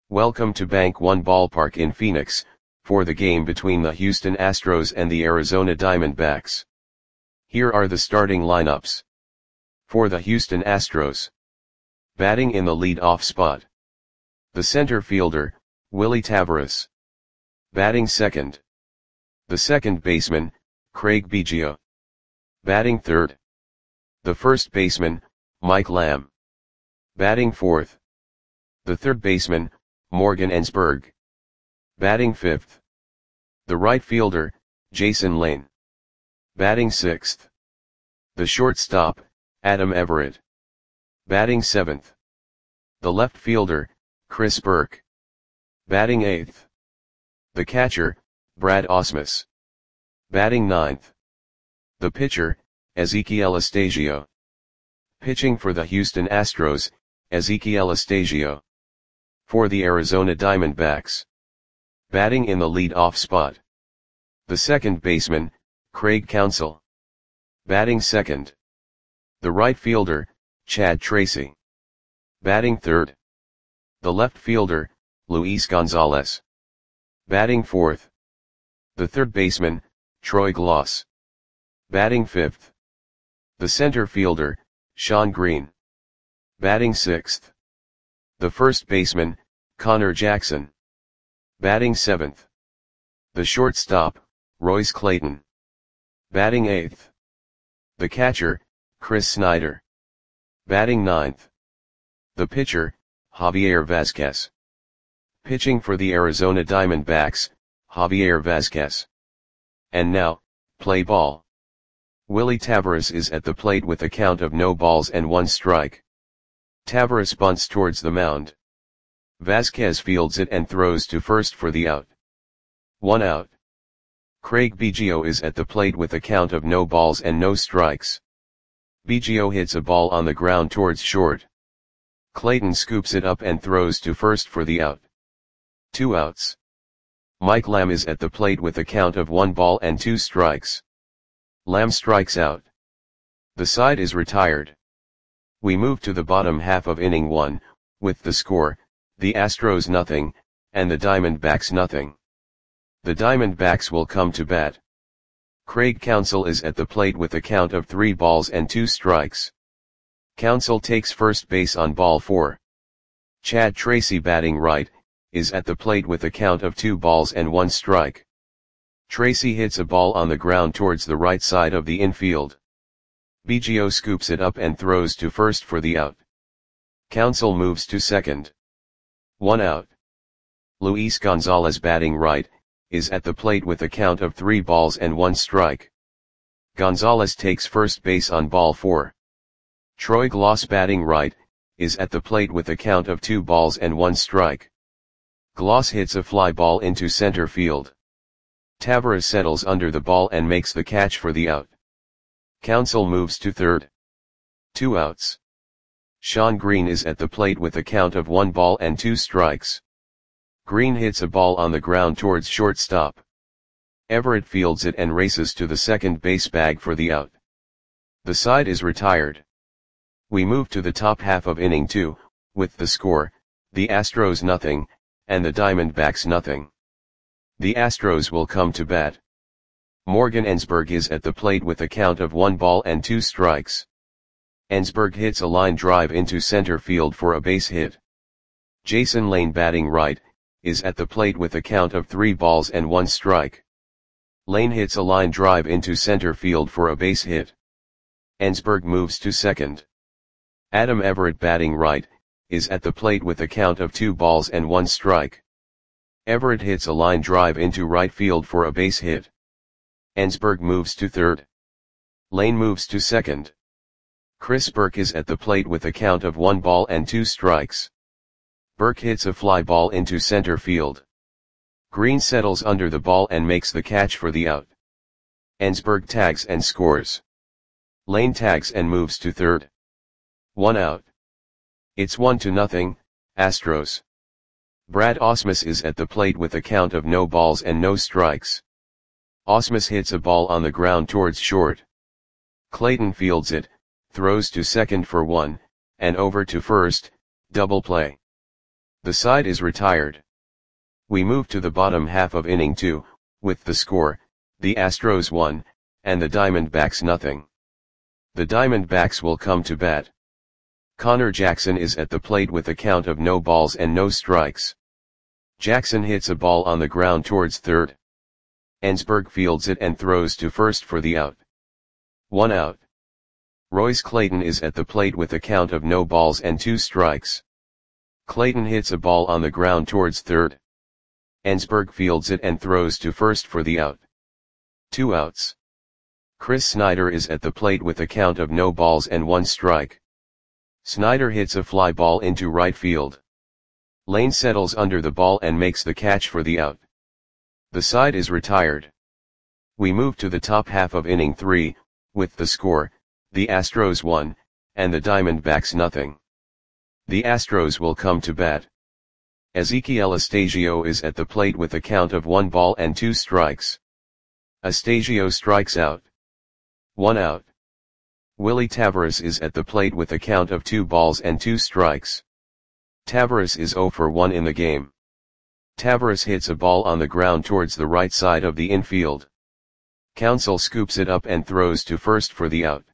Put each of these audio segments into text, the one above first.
Welcome to Bank One Ballpark in Phoenix, for the game between the Houston Astros and the Arizona Diamondbacks. Here are the starting lineups. For the Houston Astros. Batting in the lead-off spot. The center fielder, Willy Taveras. Batting second. The second baseman, Craig Biggio. Batting third. The first baseman, Mike Lamb. Batting fourth. The third baseman, Morgan Ensberg. Batting fifth. The right fielder, Jason Lane. Batting sixth. The shortstop, Adam Everett. Batting seventh. The left fielder, Chris Burke. Batting eighth. The catcher, Brad Ausmus. Batting ninth. The pitcher, Ezequiel Astasio. Pitching for the Houston Astros, Ezequiel Astasio. For the Arizona Diamondbacks. Batting in the lead-off spot. The second baseman, Craig Counsell. Batting second. The right fielder, Chad Tracy. Batting third. The left fielder, Luis Gonzalez. Batting fourth. The third baseman, Troy Glaus. Batting fifth. The center fielder, Shawn Green. Batting sixth. The first baseman, Connor Jackson. Batting seventh. The shortstop, Royce Clayton. Batting eighth. The catcher, Chris Snyder. Batting ninth. The pitcher, Javier Vazquez. Pitching for the Arizona Diamondbacks, Javier Vazquez. And now, play ball. Willy Taveras is at the plate with a count of no balls and one strike. Taveras bunts towards the mound. Vazquez fields it and throws to first for the out. 1 out. Craig Biggio is at the plate with a count of no balls and no strikes. Biggio hits a ball on the ground towards short. Clayton scoops it up and throws to first for the out. 2 outs. Mike Lamb is at the plate with a count of 1 ball and 2 strikes. Lamb strikes out. The side is retired. We move to the bottom half of inning 1, with the score, the Astros nothing, and the Diamondbacks nothing. The Diamondbacks will come to bat. Craig Counsell is at the plate with a count of 3 balls and 2 strikes. Counsell takes first base on ball 4. Chad Tracy, batting right, is at the plate with a count of 2 balls and 1 strike. Tracy hits a ball on the ground towards the right side of the infield. Biggio scoops it up and throws to first for the out. Counsell moves to second. 1 out. Luis Gonzalez, batting right, is at the plate with a count of 3 balls and 1 strike. Gonzalez takes first base on ball 4. Troy Glaus, batting right, is at the plate with a count of 2 balls and 1 strike. Glaus hits a fly ball into center field. Taveras settles under the ball and makes the catch for the out. Counsell moves to third. 2 outs. Shawn Green is at the plate with a count of 1 ball and 2 strikes. Green hits a ball on the ground towards shortstop. Everett fields it and races to the second base bag for the out. The side is retired. We move to the top half of inning 2, with the score, the Astros nothing, and the Diamondbacks nothing. The Astros will come to bat. Morgan Ensberg is at the plate with a count of 1 ball and 2 strikes. Ensberg hits a line drive into center field for a base hit. Jason Lane, batting right, is at the plate with a count of 3 balls and 1 strike. Lane hits a line drive into center field for a base hit. Ensberg moves to second. Adam Everett, batting right, is at the plate with a count of 2 balls and 1 strike. Everett hits a line drive into right field for a base hit. Ensberg moves to third. Lane moves to second. Chris Burke is at the plate with a count of 1 ball and 2 strikes. Burke hits a fly ball into center field. Green settles under the ball and makes the catch for the out. Ensberg tags and scores. Lane tags and moves to third. 1 out. It's 1-0, Astros. Brad Ausmus is at the plate with a count of no balls and no strikes. Ausmus hits a ball on the ground towards short. Clayton fields it, throws to second for 1, and over to first, double play. The side is retired. We move to the bottom half of inning 2, with the score, the Astros 1, and the Diamondbacks nothing. The Diamondbacks will come to bat. Connor Jackson is at the plate with a count of no balls and no strikes. Jackson hits a ball on the ground towards third. Ensberg fields it and throws to first for the out. 1 out. Royce Clayton is at the plate with a count of no balls and 2 strikes. Clayton hits a ball on the ground towards third. Ensberg fields it and throws to first for the out. 2 outs. Chris Snyder is at the plate with a count of no balls and 1 strike. Snyder hits a fly ball into right field. Lane settles under the ball and makes the catch for the out. The side is retired. We move to the top half of inning 3, with the score, the Astros 1, and the Diamondbacks nothing. The Astros will come to bat. Ezequiel Astasio is at the plate with a count of 1 ball and 2 strikes. Astasio strikes out. 1 out. Willie Taveras is at the plate with a count of 2 balls and 2 strikes. Taveras is 0 for 1 in the game. Taveras hits a ball on the ground towards the right side of the infield. Counsell scoops it up and throws to first for the out.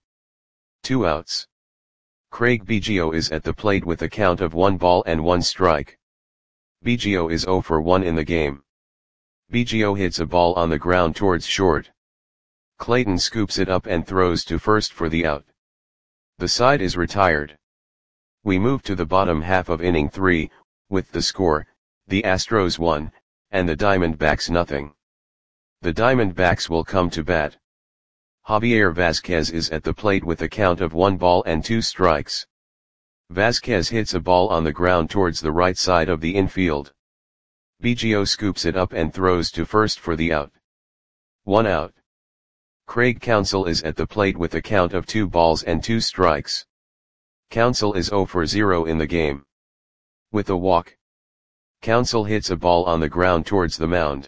2 outs. Craig Biggio is at the plate with a count of 1 ball and 1 strike. Biggio is 0 for 1 in the game. Biggio hits a ball on the ground towards short. Clayton scoops it up and throws to first for the out. The side is retired. We move to the bottom half of inning 3, with the score, the Astros 1, and the Diamondbacks nothing. The Diamondbacks will come to bat. Javier Vazquez is at the plate with a count of 1 ball and 2 strikes. Vazquez hits a ball on the ground towards the right side of the infield. Biggio scoops it up and throws to first for the out. 1 out. Craig Counsell is at the plate with a count of 2 balls and 2 strikes. Counsell is 0 for 0 in the game. With a walk. Counsell hits a ball on the ground towards the mound.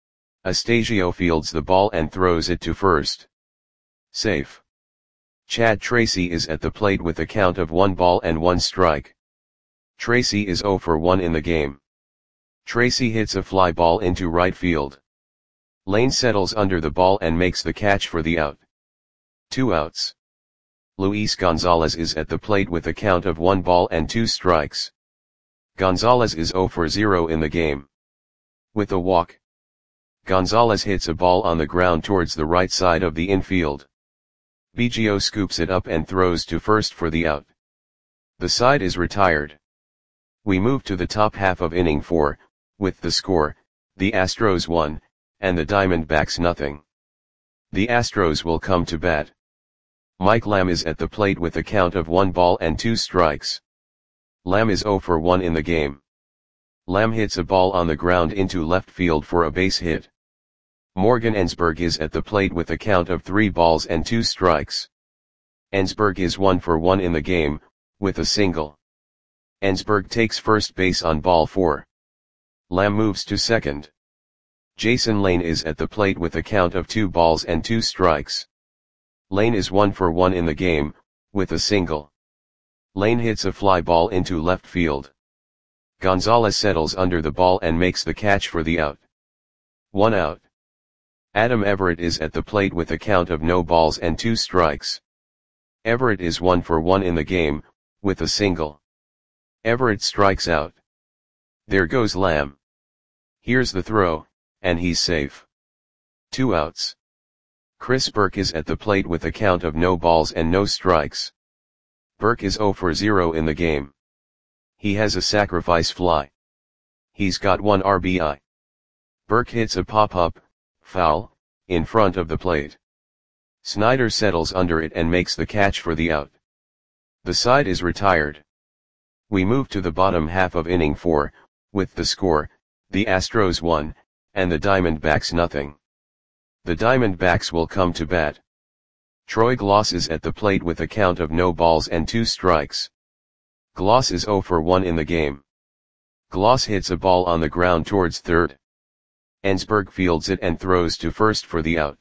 Astasio fields the ball and throws it to first. Safe. Chad Tracy is at the plate with a count of 1 ball and 1 strike. Tracy is 0 for 1 in the game. Tracy hits a fly ball into right field. Lane settles under the ball and makes the catch for the out. 2 outs. Luis Gonzalez is at the plate with a count of 1 ball and 2 strikes. Gonzalez is 0 for 0 in the game. With a walk. Gonzalez hits a ball on the ground towards the right side of the infield. Biggio scoops it up and throws to first for the out. The side is retired. We move to the top half of inning 4, with the score, the Astros 1, and the Diamondbacks nothing. The Astros will come to bat. Mike Lamb is at the plate with a count of 1 ball and 2 strikes. Lamb is 0 for 1 in the game. Lamb hits a ball on the ground into left field for a base hit. Morgan Ensberg is at the plate with a count of 3 balls and 2 strikes. Ensberg is 1 for 1 in the game, with a single. Ensberg takes first base on ball 4. Lamb moves to second. Jason Lane is at the plate with a count of 2 balls and 2 strikes. Lane is 1 for 1 in the game, with a single. Lane hits a fly ball into left field. Gonzalez settles under the ball and makes the catch for the out. 1 out. Adam Everett is at the plate with a count of no balls and 2 strikes. Everett is 1 for 1 in the game, with a single. Everett strikes out. There goes Lamb. Here's the throw, and he's safe. 2 outs. Chris Burke is at the plate with a count of no balls and no strikes. Burke is 0 for 0 in the game. He has a sacrifice fly. He's got 1 RBI. Burke hits a pop-up, foul, in front of the plate. Snyder settles under it and makes the catch for the out. The side is retired. We move to the bottom half of inning 4, with the score, the Astros 1, and the Diamondbacks nothing. The Diamondbacks will come to bat. Troy Gloss is at the plate with a count of no balls and 2 strikes. Gloss is 0 for 1 in the game. Gloss hits a ball on the ground towards third. Ensberg fields it and throws to first for the out.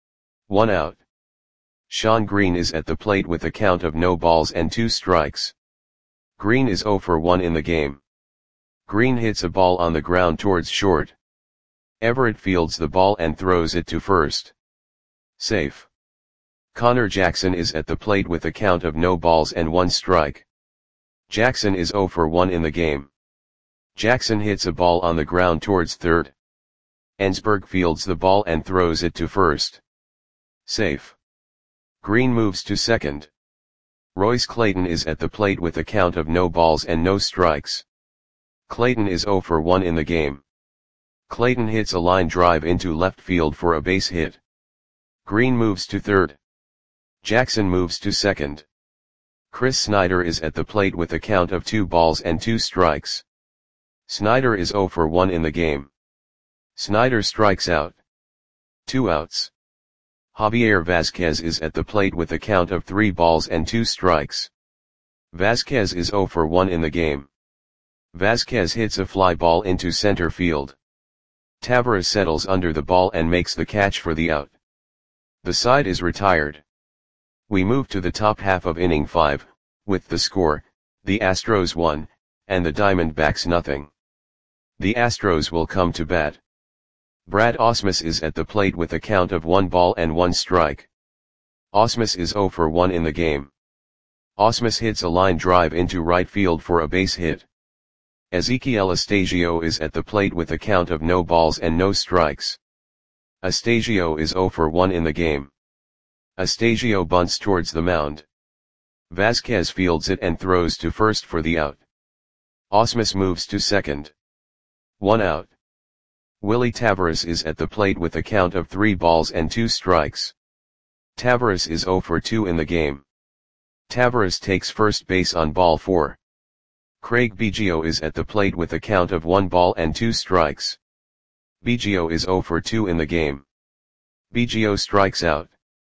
1 out. Sean Green is at the plate with a count of no balls and 2 strikes. Green is 0 for 1 in the game. Green hits a ball on the ground towards short. Everett fields the ball and throws it to first. Safe. Connor Jackson is at the plate with a count of no balls and 1 strike. Jackson is 0 for 1 in the game. Jackson hits a ball on the ground towards third. Ensberg fields the ball and throws it to first. Safe. Green moves to second. Royce Clayton is at the plate with a count of no balls and no strikes. Clayton is 0 for 1 in the game. Clayton hits a line drive into left field for a base hit. Green moves to third. Jackson moves to second. Chris Snyder is at the plate with a count of 2 balls and 2 strikes. Snyder is 0 for 1 in the game. Snyder strikes out. 2 outs. Javier Vasquez is at the plate with a count of 3 balls and 2 strikes. Vasquez is 0 for 1 in the game. Vasquez hits a fly ball into center field. Tavares settles under the ball and makes the catch for the out. The side is retired. We move to the top half of inning 5, with the score, the Astros 1, and the Diamondbacks nothing. The Astros will come to bat. Brad Ausmus is at the plate with a count of 1 ball and 1 strike. Ausmus is 0 for 1 in the game. Ausmus hits a line drive into right field for a base hit. Ezequiel Astasio is at the plate with a count of no balls and no strikes. Astasio is 0 for 1 in the game. Astasio bunts towards the mound. Vasquez fields it and throws to first for the out. Ausmus moves to second. 1 out. Willie Tavares is at the plate with a count of 3 balls and 2 strikes. Tavares is 0 for 2 in the game. Tavares takes first base on ball 4. Craig Biggio is at the plate with a count of 1 ball and 2 strikes. Biggio is 0 for 2 in the game. Biggio strikes out.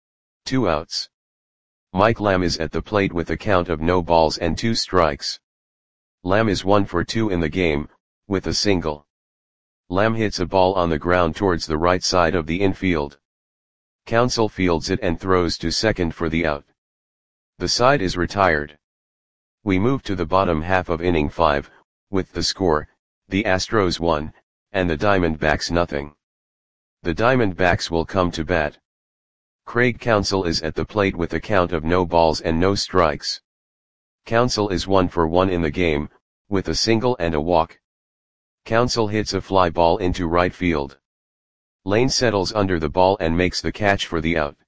2 outs. Mike Lamb is at the plate with a count of no balls and 2 strikes. Lamb is 1 for 2 in the game, with a single. Lamb hits a ball on the ground towards the right side of the infield. Counsell fields it and throws to second for the out. The side is retired. We move to the bottom half of inning 5, with the score, the Astros 1, and the Diamondbacks nothing. The Diamondbacks will come to bat. Craig Counsell is at the plate with a count of no balls and no strikes. Counsell is 1 for 1 in the game, with a single and a walk. Counsell hits a fly ball into right field. Lane settles under the ball and makes the catch for the out.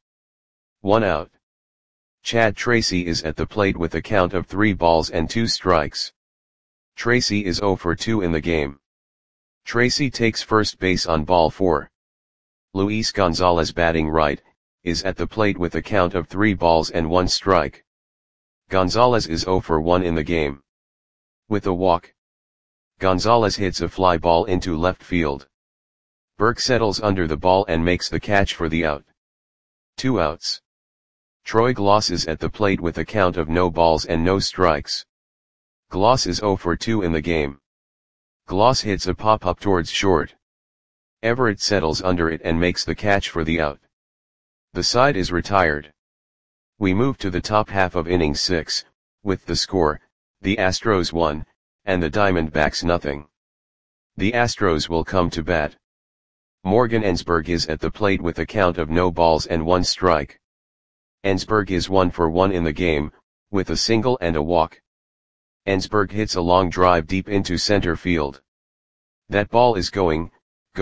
1 out. Chad Tracy is at the plate with a count of 3 balls and 2 strikes. Tracy is 0 for 2 in the game. Tracy takes first base on ball 4. Luis Gonzalez batting right, is at the plate with a count of 3 balls and 1 strike. Gonzalez is 0 for 1 in the game. With a walk, Gonzalez hits a fly ball into left field. Burke settles under the ball and makes the catch for the out. 2 outs. Troy Gloss is at the plate with a count of no balls and no strikes. Gloss is 0 for 2 in the game. Gloss hits a pop-up towards short. Everett settles under it and makes the catch for the out. The side is retired. We move to the top half of inning 6, with the score, the Astros 1, and the Diamondbacks nothing. The Astros will come to bat. Morgan Ensberg is at the plate with a count of no balls and 1 strike. Ensberg is 1 for 1 in the game, with a single and a walk. Ensberg hits a long drive deep into center field. That ball is gone.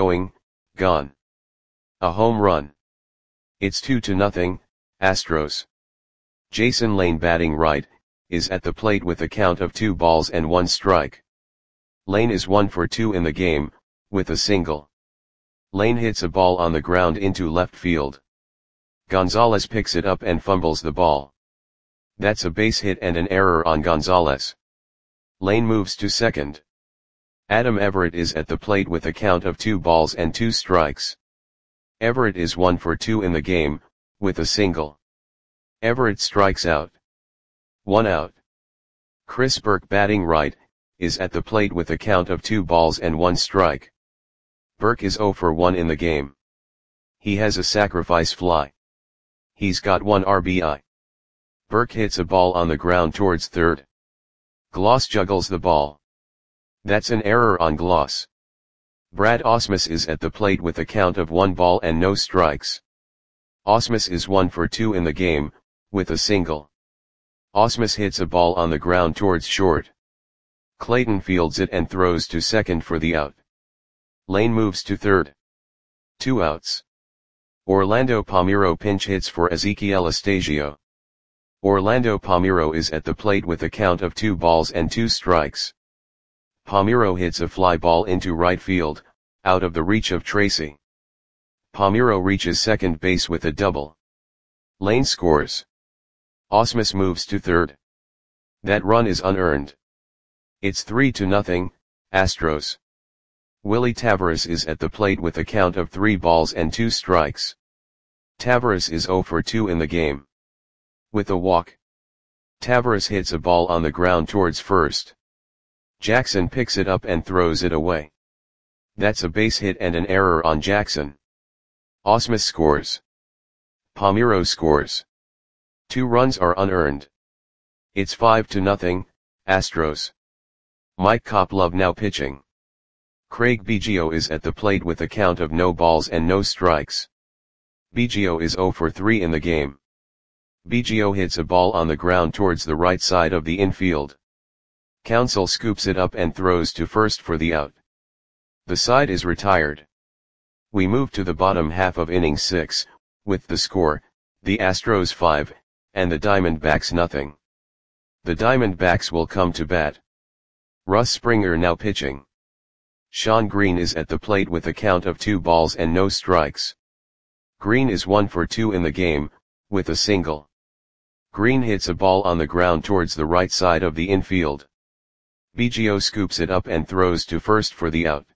A home run. It's 2-0, Astros. Jason Lane batting right, is at the plate with a count of 2 balls and 1 strike. Lane is 1 for 2 in the game, with a single. Lane hits a ball on the ground into left field. Gonzalez picks it up and fumbles the ball. That's a base hit and an error on Gonzalez. Lane moves to second. Adam Everett is at the plate with a count of 2 balls and 2 strikes. Everett is 1 for 2 in the game, with a single. Everett strikes out. 1 out. Chris Burke batting right, is at the plate with a count of 2 balls and 1 strike. Burke is 0 for 1 in the game. He has a sacrifice fly. He's got 1 RBI. Burke hits a ball on the ground towards third. Gloss juggles the ball. That's an error on gloss. Brad Ausmus is at the plate with a count of 1 ball and no strikes. Ausmus is 1 for 2 in the game, with a single. Ausmus hits a ball on the ground towards short. Clayton fields it and throws to second for the out. Lane moves to third. 2 outs. Orlando Palmeiro pinch hits for Ezequiel Astasio. Orlando Palmeiro is at the plate with a count of 2 balls and 2 strikes. Palmeiro hits a fly ball into right field, out of the reach of Tracy. Palmeiro reaches second base with a double. Lane scores. Ausmus moves to third. That run is unearned. It's 3-0, Astros. Willie Taveras is at the plate with a count of 3 balls and 2 strikes. Taveras is 0 for 2 in the game. With a walk. Taveras hits a ball on the ground towards first. Jackson picks it up and throws it away. That's a base hit and an error on Jackson. Ausmus scores. Palmeiro scores. 2 runs are unearned. It's 5-0, Astros. Mike Koplov now pitching. Craig Biggio is at the plate with a count of no balls and no strikes. Biggio is 0 for 3 in the game. Biggio hits a ball on the ground towards the right side of the infield. Counsell scoops it up and throws to first for the out. The side is retired. We move to the bottom half of inning 6, with the score, the Astros 5, and the Diamondbacks nothing. The Diamondbacks will come to bat. Russ Springer now pitching. Sean Green is at the plate with a count of 2 balls and no strikes. Green is 1 for 2 in the game, with a single. Green hits a ball on the ground towards the right side of the infield. Biggio scoops it up and throws to first for the out.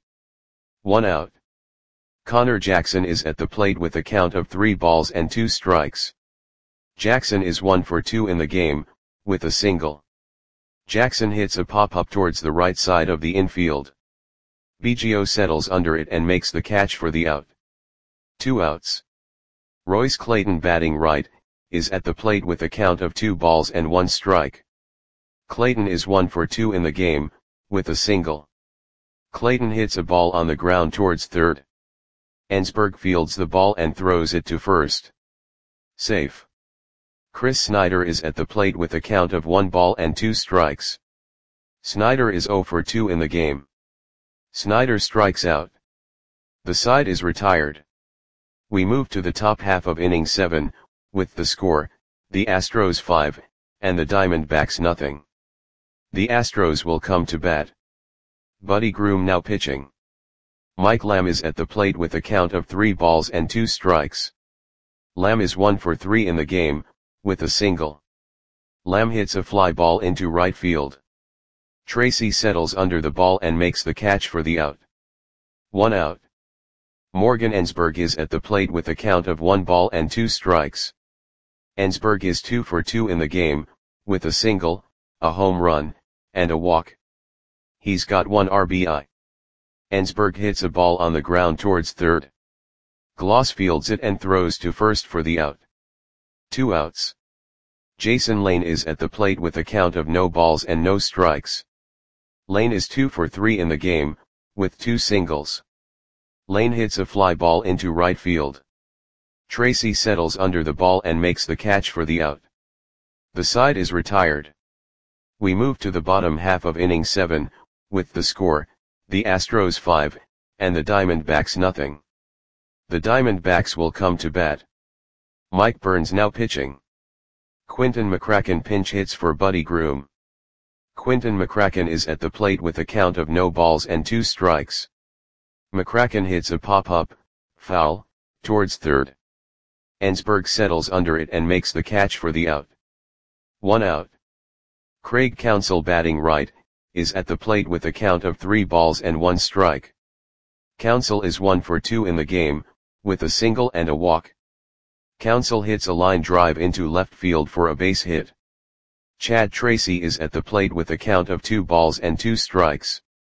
1 out. Connor Jackson is at the plate with a count of 3 balls and 2 strikes. Jackson is 1 for 2 in the game, with a single. Jackson hits a pop-up towards the right side of the infield. Biggio settles under it and makes the catch for the out. 2 outs. Royce Clayton batting right, is at the plate with a count of 2 balls and 1 strike. Clayton is 1 for 2 in the game, with a single. Clayton hits a ball on the ground towards third. Ensberg fields the ball and throws it to first. Safe. Chris Snyder is at the plate with a count of 1 ball and 2 strikes. Snyder is 0 for 2 in the game. Snyder strikes out. The side is retired. We move to the top half of inning 7, with the score, the Astros 5, and the Diamondbacks nothing. The Astros will come to bat. Buddy Groom now pitching. Mike Lamb is at the plate with a count of 3 balls and 2 strikes. Lamb is 1 for 3 in the game, with a single. Lamb hits a fly ball into right field. Tracy settles under the ball and makes the catch for the out. 1 out. Morgan Ensberg is at the plate with a count of 1 ball and 2 strikes. Ensberg is 2 for 2 in the game, with a single, a home run, and a walk. He's got 1 RBI. Ensberg hits a ball on the ground towards third. Gloss fields it and throws to first for the out. 2 outs. Jason Lane is at the plate with a count of no balls and no strikes. Lane is 2 for 3 in the game, with 2 singles. Lane hits a fly ball into right field. Tracy settles under the ball and makes the catch for the out. The side is retired. We move to the bottom half of inning 7, with the score, the Astros 5, and the Diamondbacks nothing. The Diamondbacks will come to bat. Mike Burns now pitching. Quinton McCracken pinch hits for Buddy Groom. Quinton McCracken is at the plate with a count of no balls and 2 strikes. McCracken hits a pop-up, foul, towards third. Ensberg settles under it and makes the catch for the out. 1 out. Craig Counsell batting right, is at the plate with a count of 3 balls and 1 strike. Counsell is 1 for 2 in the game, with a single and a walk. Counsell hits a line drive into left field for a base hit. Chad Tracy is at the plate with a count of 2 balls and 2 strikes.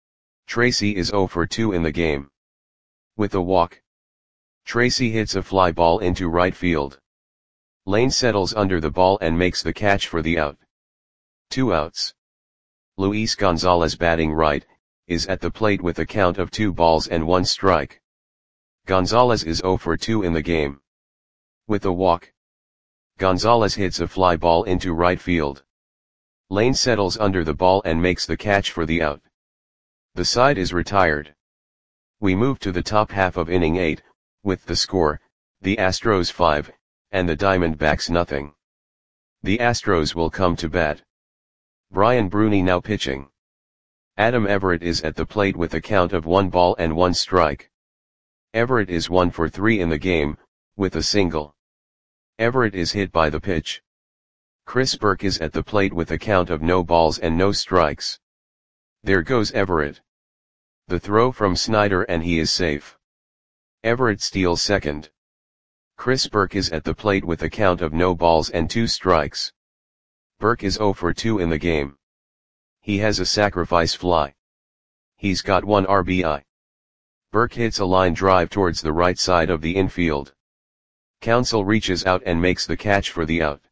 Tracy is 0 for 2 in the game. With a walk. Tracy hits a fly ball into right field. Lane settles under the ball and makes the catch for the out. 2 outs. Luis Gonzalez batting right, is at the plate with a count of 2 balls and 1 strike. Gonzalez is 0 for 2 in the game. With a walk, Gonzalez hits a fly ball into right field. Lane settles under the ball and makes the catch for the out. The side is retired. We move to the top half of inning 8, with the score, the Astros 5, and the Diamondbacks nothing. The Astros will come to bat. Brian Bruni now pitching. Adam Everett is at the plate with a count of 1 ball and 1 strike. Everett is 1 for 3 in the game, with a single. Everett is hit by the pitch. Chris Burke is at the plate with a count of no balls and no strikes. There goes Everett. The throw from Snyder and he is safe. Everett steals second. Chris Burke is at the plate with a count of no balls and 2 strikes. Burke is 0 for 2 in the game. He has a sacrifice fly. He's got 1 RBI. Burke hits a line drive towards the right side of the infield. Counsell reaches out and makes the catch for the out.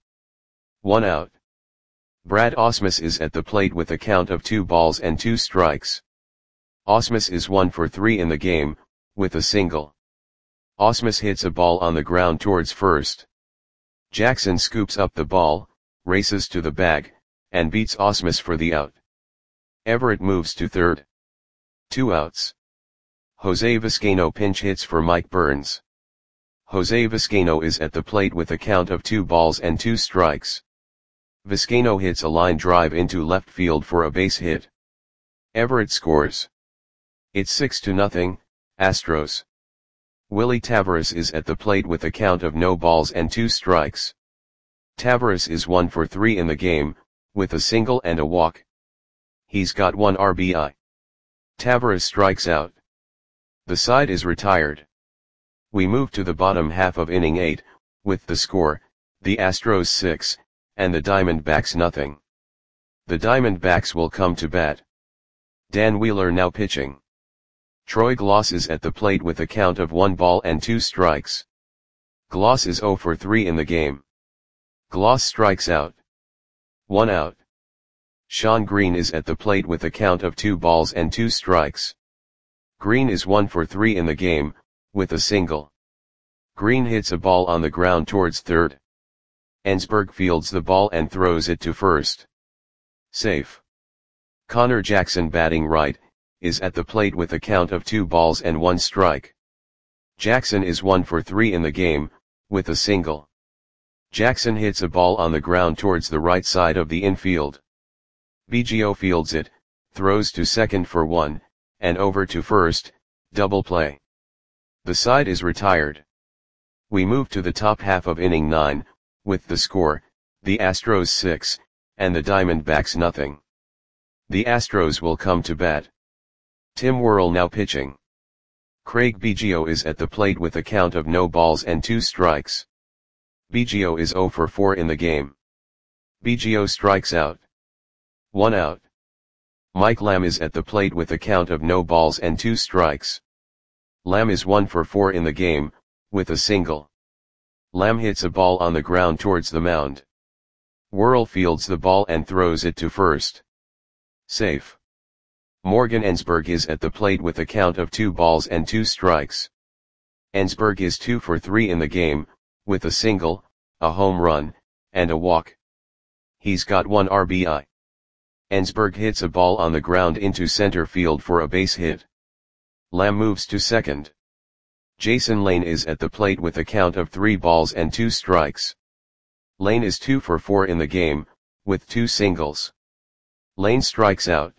1 out. Brad Ausmus is at the plate with a count of 2 balls and 2 strikes. Ausmus is 1 for 3 in the game, with a single. Ausmus hits a ball on the ground towards first. Jackson scoops up the ball, races to the bag, and beats Ausmus for the out. Everett moves to third. 2 outs. Jose Vizcaino pinch hits for Mike Burns. Jose Vizcaino is at the plate with a count of 2 balls and 2 strikes. Vizcaino hits a line drive into left field for a base hit. Everett scores. It's 6-0, Astros. Willie Taveras is at the plate with a count of no balls and 2 strikes. Taveras is 1 for 3 in the game, with a single and a walk. He's got 1 RBI. Taveras strikes out. The side is retired. We move to the bottom half of inning 8, with the score, the Astros 6, and the Diamondbacks nothing. The Diamondbacks will come to bat. Dan Wheeler now pitching. Troy Gloss is at the plate with a count of 1 ball and 2 strikes. Gloss is 0 for 3 in the game. Gloss strikes out. 1 out. Sean Green is at the plate with a count of 2 balls and 2 strikes. Green is 1 for 3 in the game, with a single. Green hits a ball on the ground towards third. Ensberg fields the ball and throws it to first. Safe. Connor Jackson batting right, is at the plate with a count of 2 balls and 1 strike. Jackson is 1 for 3 in the game, with a single. Jackson hits a ball on the ground towards the right side of the infield. Biggio fields it, throws to second for 1, and over to first, double play. The side is retired. We move to the top half of inning 9, with the score, the Astros 6, and the Diamondbacks nothing. The Astros will come to bat. Tim Worrell now pitching. Craig Biggio is at the plate with a count of no balls and 2 strikes. Biggio is 0 for 4 in the game. Biggio strikes out. 1 out. Mike Lamb is at the plate with a count of no balls and 2 strikes. Lamb is 1 for 4 in the game, with a single. Lamb hits a ball on the ground towards the mound. Worrell fields the ball and throws it to first. Safe. Morgan Ensberg is at the plate with a count of 2 balls and 2 strikes. Ensberg is 2 for 3 in the game, with a single, a home run, and a walk. He's got 1 RBI. Ensberg hits a ball on the ground into center field for a base hit. Lamb moves to second. Jason Lane is at the plate with a count of 3 balls and 2 strikes. Lane is 2 for 4 in the game, with 2 singles. Lane strikes out.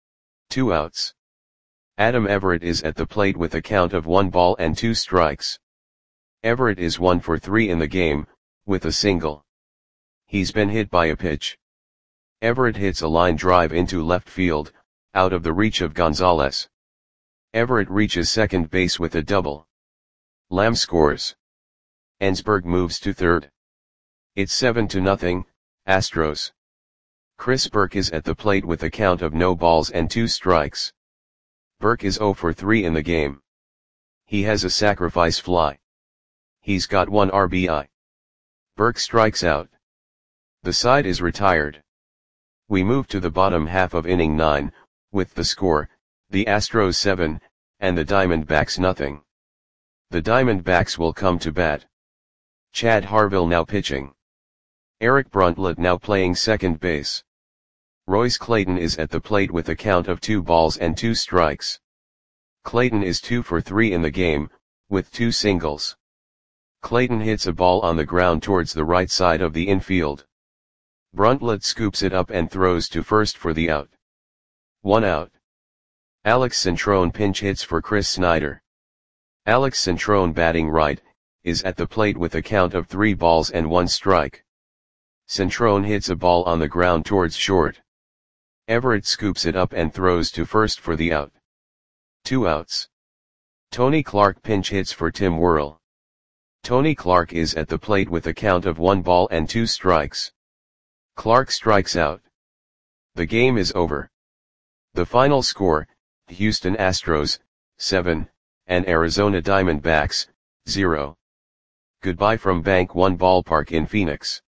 2 outs. Adam Everett is at the plate with a count of 1 ball and 2 strikes. Everett is 1 for 3 in the game, with a single. He's been hit by a pitch. Everett hits a line drive into left field, out of the reach of Gonzalez. Everett reaches second base with a double. Lamb scores. Ensberg moves to third. It's 7-0, Astros. Chris Burke is at the plate with a count of no balls and 2 strikes. Burke is 0 for 3 in the game. He has a sacrifice fly. He's got 1 RBI. Burke strikes out. The side is retired. We move to the bottom half of inning 9, with the score, The Astros 7, and the Diamondbacks nothing. The Diamondbacks will come to bat. Chad Harville now pitching. Eric Bruntlett now playing second base. Royce Clayton is at the plate with a count of 2 balls and 2 strikes. Clayton is 2 for 3 in the game, with 2 singles. Clayton hits a ball on the ground towards the right side of the infield. Bruntlett scoops it up and throws to first for the out. 1 out. Alex Centrone pinch hits for Chris Snyder. Alex Centrone batting right, is at the plate with a count of 3 balls and 1 strike. Centrone hits a ball on the ground towards short. Everett scoops it up and throws to first for the out. 2 outs. Tony Clark pinch hits for Tim Worrell. Tony Clark is at the plate with a count of 1 ball and 2 strikes. Clark strikes out. The game is over. The final score, Houston Astros, 7, and Arizona Diamondbacks, 0. Goodbye from Bank One Ballpark in Phoenix.